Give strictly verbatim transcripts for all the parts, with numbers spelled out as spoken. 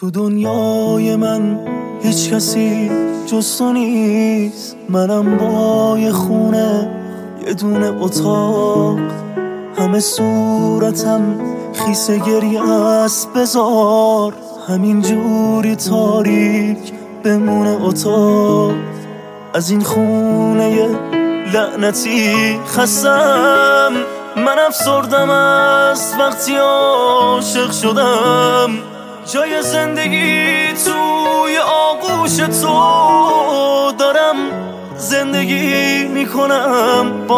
تو دنیای من هیچ کسی جز تو نیست. منم با یه خونه یه دونه اتاق، همه صورتم خیسه گریه است. بذار همین جوری تاریک بمونه اتاق. از این خونه لعنتی خستم، من افسردم از وقتی عاشق شدم. جای زندگی توی آغوش تو دارم، زندگی میکنم با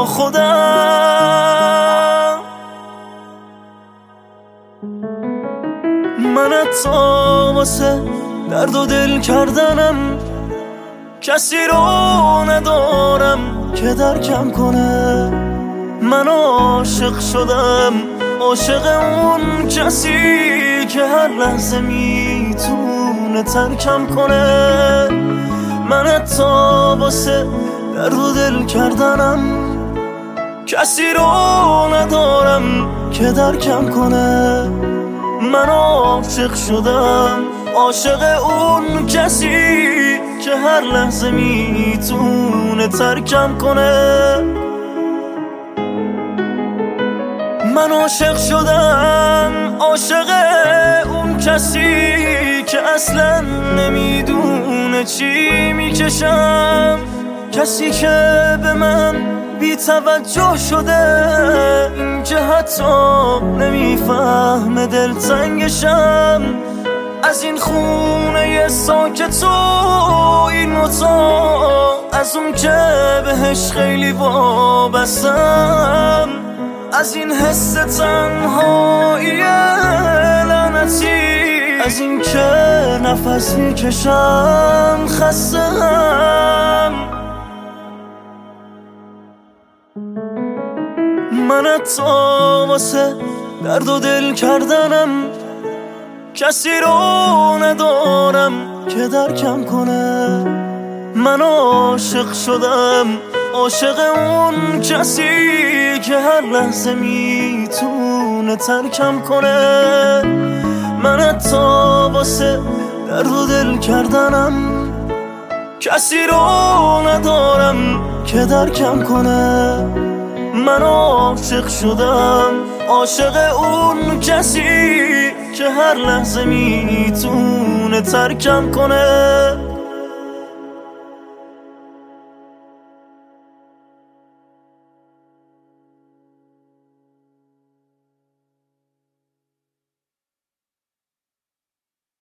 خودم. من حتی واسه درد و دل کردنم کسی رو ندارم که درکم کنه. من عاشق شدم، عاشق اون کسی که هر لحظه میتونه ترکم کنه. من حتی واسه درد و دل کردنم کسی رو ندارم که درکم کنه. من عاشق شدم، عاشق اون کسی که هر لحظه میتونه ترکم کنه. من عاشق شدم، عاشق اون کسی که اصلا نمیدونه چی میکشم. کسی که به من بی توجه شده، این که حتی نمیفهمه دلتنگشم. از این خونه ساکت و این اتاق، از اون که بهش خیلی وابستم، از این حس تنهایی لعنتی، از این که نفس میکشم خستم. من حتی واسه درد و دل کردنم کسی رو ندارم که درکم کنه. من عاشق شدم، عاشق اون کسی که هر لحظه میتونه ترکم کنه. من حتی واسه درد و دل کردنم کسی رو ندارم که درکم کنه. من عاشق شدم، عاشق اون کسی که هر لحظه میتونه ترکم کنه.